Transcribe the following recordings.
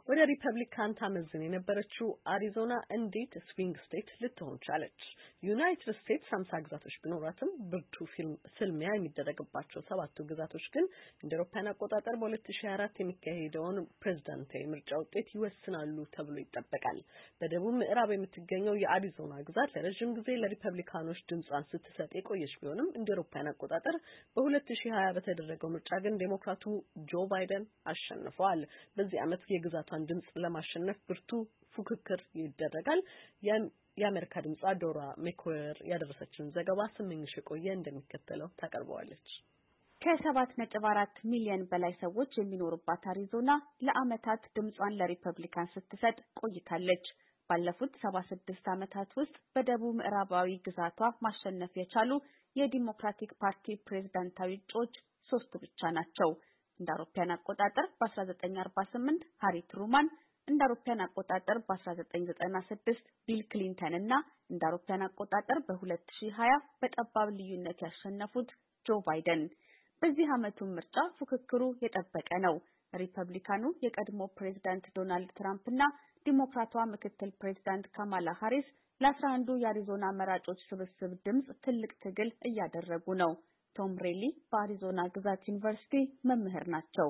ወደ ሪፐብሊካን ታመዝን የነበረችው አሪዞና እንዴት ስዊንግ ስቴት ልትሆን ቻለች? ዩናይትድ ስቴትስ 50 ግዛቶች ቢኖራትም ብርቱ ፍልሚያ የሚደረግባቸው 7ቱ ግዛቶች ግን እንደ አውሮፓውያን አቆጣጠር በ2024 የሚካሄደውን ፕሬዝዳንታዊ ምርጫ ውጤት ይወስናሉ ተብሎ ይጠበቃል። በደቡብ ምዕራብ የምትገኘው የአሪዞና ግዛት ለረጅም ጊዜ ለሪፐብሊካኖች ድምጿን ስትሰጥ የቆየች ቢሆንም እንደ አውሮፓውያን አቆጣጠር በ2020 በተደረገው ምርጫ ግን ዴሞክራቱ ጆ ባይደን አሸንፈዋል። በዚህ ዓመት የግዛቷን ድምጽ ለማሸነፍ ብርቱ ፉክክር ይደረጋል። የአሜሪካ ድምጽ ዶራ ሜኮር ያደረሰችን ዘገባ ስምኝሽ የቆየ እንደሚከተለው ታቀርበዋለች። ከ7.4 ሚሊዮን በላይ ሰዎች የሚኖሩባት አሪዞና ለዓመታት ድምጿን ለሪፐብሊካን ስትሰጥ ቆይታለች። ባለፉት 76 ዓመታት ውስጥ በደቡብ ምዕራባዊ ግዛቷ ማሸነፍ የቻሉ የዲሞክራቲክ ፓርቲ ፕሬዝዳንታዊ እጩዎች 3 ብቻ ናቸው። እንደ አውሮፓውያን አቆጣጠር በ1948 ሃሪ ትሩማን፣ እንደ አውሮፓውያን አቆጣጠር በ1996 ቢል ክሊንተን እና እንደ አውሮፓውያን አቆጣጠር በ2020 በጠባብ ልዩነት ያሸነፉት ጆ ባይደን። በዚህ ዓመቱ ምርጫ ፉክክሩ የጠበቀ ነው። ሪፐብሊካኑ የቀድሞ ፕሬዝዳንት ዶናልድ ትራምፕ እና ዲሞክራቷ ምክትል ፕሬዝዳንት ካማላ ሃሪስ ለ11ዱ የአሪዞና መራጮች ስብስብ ድምጽ ትልቅ ትግል እያደረጉ ነው። ቶም ሬሊ በአሪዞና ግዛት ዩኒቨርሲቲ መምህር ናቸው።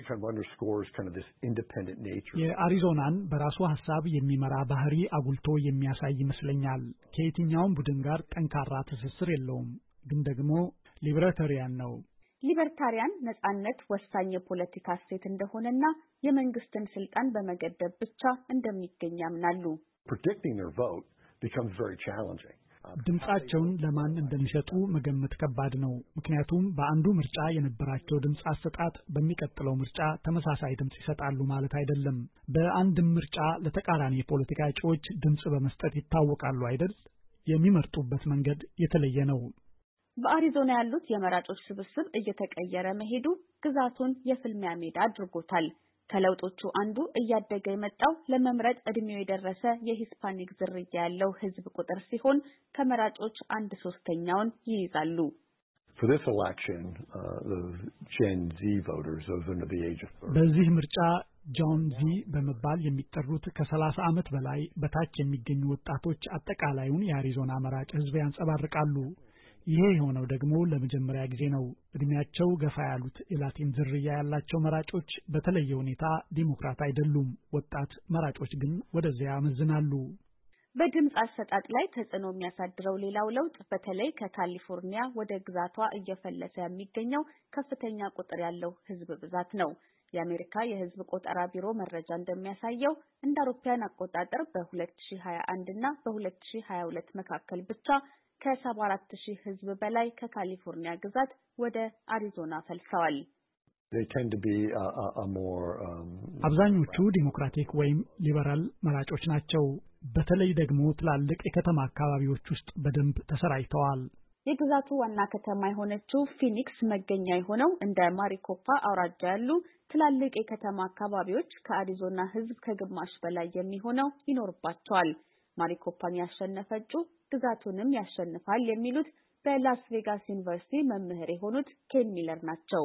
የአሪዞናን በራሱ ሐሳብ የሚመራ ባህሪ አጉልቶ የሚያሳይ ይመስለኛል። ከየትኛውም ቡድን ጋር ጠንካራ ትስስር የለውም፣ ግን ደግሞ ሊበርታሪያን ነው። ሊበርታሪያን ነጻነት ወሳኝ የፖለቲካ እሴት እንደሆነና የመንግስትን ስልጣን በመገደብ ብቻ እንደሚገኝ ያምናሉ። ድምጻቸውን ለማን እንደሚሰጡ መገመት ከባድ ነው። ምክንያቱም በአንዱ ምርጫ የነበራቸው ድምጽ አሰጣጥ በሚቀጥለው ምርጫ ተመሳሳይ ድምጽ ይሰጣሉ ማለት አይደለም። በአንድ ምርጫ ለተቃራኒ የፖለቲካ እጩዎች ድምጽ በመስጠት ይታወቃሉ አይደል? የሚመርጡበት መንገድ የተለየ ነው። በአሪዞና ያሉት የመራጮች ስብስብ እየተቀየረ መሄዱ ግዛቱን የፍልሚያ ሜዳ አድርጎታል። ከለውጦቹ አንዱ እያደገ የመጣው ለመምረጥ እድሜው የደረሰ የሂስፓኒክ ዝርያ ያለው ህዝብ ቁጥር ሲሆን ከመራጮች 1/3ኛውን ይይዛሉ። በዚህ ምርጫ ጆን ዚ በመባል የሚጠሩት ከ30 ዓመት በላይ በታች የሚገኙ ወጣቶች አጠቃላዩን የአሪዞና መራጭ ህዝብ ያንጸባርቃሉ። ይሄ የሆነው ደግሞ ለመጀመሪያ ጊዜ ነው። እድሜያቸው ገፋ ያሉት የላቲን ዝርያ ያላቸው መራጮች በተለየ ሁኔታ ዲሞክራት አይደሉም። ወጣት መራጮች ግን ወደዚያ ያመዝናሉ። በድምጽ አሰጣጥ ላይ ተጽዕኖ የሚያሳድረው ሌላው ለውጥ በተለይ ከካሊፎርኒያ ወደ ግዛቷ እየፈለሰ የሚገኘው ከፍተኛ ቁጥር ያለው ህዝብ ብዛት ነው። የአሜሪካ የህዝብ ቆጠራ ቢሮ መረጃ እንደሚያሳየው እንደ አውሮፓውያን አቆጣጠር በ2021 እና በ2022 መካከል ብቻ ከ74,000 ህዝብ በላይ ከካሊፎርኒያ ግዛት ወደ አሪዞና ፈልሰዋል። አብዛኞቹ ዲሞክራቲክ ወይም ሊበራል መራጮች ናቸው። በተለይ ደግሞ ትላልቅ የከተማ አካባቢዎች ውስጥ በደንብ ተሰራጭተዋል። የግዛቱ ዋና ከተማ የሆነችው ፊኒክስ መገኛ የሆነው እንደ ማሪኮፓ አውራጃ ያሉ ትላልቅ የከተማ አካባቢዎች ከአሪዞና ህዝብ ከግማሽ በላይ የሚሆነው ይኖርባቸዋል። ማሪኮፓን ያሸነፈችው ግዛቱንም ያሸንፋል የሚሉት በላስ ቬጋስ ዩኒቨርሲቲ መምህር የሆኑት ኬን ሚለር ናቸው።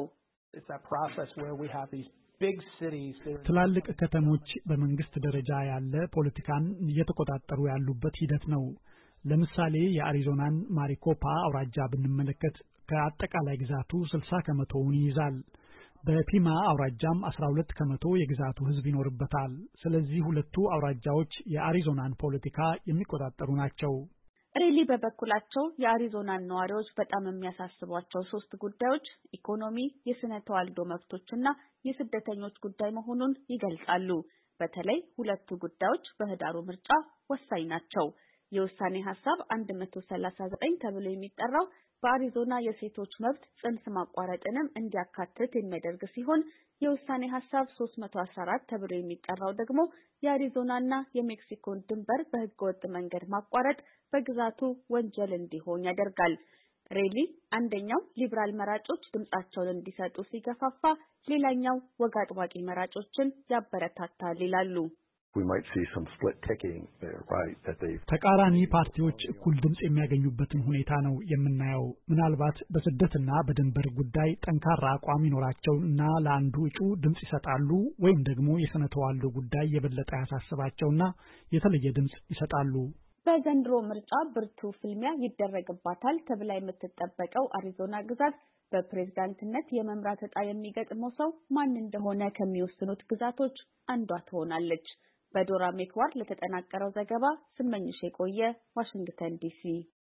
ትላልቅ ከተሞች በመንግስት ደረጃ ያለ ፖለቲካን እየተቆጣጠሩ ያሉበት ሂደት ነው። ለምሳሌ የአሪዞናን ማሪኮፓ አውራጃ ብንመለከት ከአጠቃላይ ግዛቱ 60% ይይዛል። በፒማ አውራጃም 12% የግዛቱ ህዝብ ይኖርበታል። ስለዚህ ሁለቱ አውራጃዎች የአሪዞናን ፖለቲካ የሚቆጣጠሩ ናቸው። ሬሊ በበኩላቸው የአሪዞናን ነዋሪዎች በጣም የሚያሳስቧቸው 3 ጉዳዮች ኢኮኖሚ፣ የስነ ተዋልዶ መብቶችና የስደተኞች ጉዳይ መሆኑን ይገልጻሉ። በተለይ ሁለቱ ጉዳዮች በህዳሩ ምርጫ ወሳኝ ናቸው። የውሳኔ ሐሳብ 139 ተብሎ የሚጠራው በአሪዞና የሴቶች መብት ጽንስ ማቋረጥንም እንዲያካትት የሚያደርግ ሲሆን የውሳኔ ሐሳብ 314 ተብሎ የሚጠራው ደግሞ የአሪዞናና የሜክሲኮን ድንበር በህገወጥ መንገድ ማቋረጥ በግዛቱ ወንጀል እንዲሆን ያደርጋል። ሬሊ አንደኛው ሊበራል መራጮች ድምጻቸውን እንዲሰጡ ሲገፋፋ፣ ሌላኛው ወግ አጥባቂ መራጮችን ያበረታታል ይላሉ። we might see some split ticking there, right? ተቃራኒ ፓርቲዎች እኩል ድምጽ የሚያገኙበትን ሁኔታ ነው የምናየው። ምናልባት በስደትና በድንበር ጉዳይ ጠንካራ አቋም ይኖራቸው እና ለአንዱ እጩ ድምጽ ይሰጣሉ ወይም ደግሞ የስነ ተዋልዶ ጉዳይ የበለጠ ያሳስባቸውና የተለየ ድምጽ ይሰጣሉ። በዘንድሮ ምርጫ ብርቱ ፍልሚያ ይደረግባታል ተብላ የምትጠበቀው አሪዞና ግዛት በፕሬዝዳንትነት የመምራት ዕጣ የሚገጥመው ሰው ማን እንደሆነ ከሚወስኑት ግዛቶች አንዷ ትሆናለች። በዶራ ሜክዋር ለተጠናቀረው ዘገባ ስመኝሽ የቆየ ዋሽንግተን ዲሲ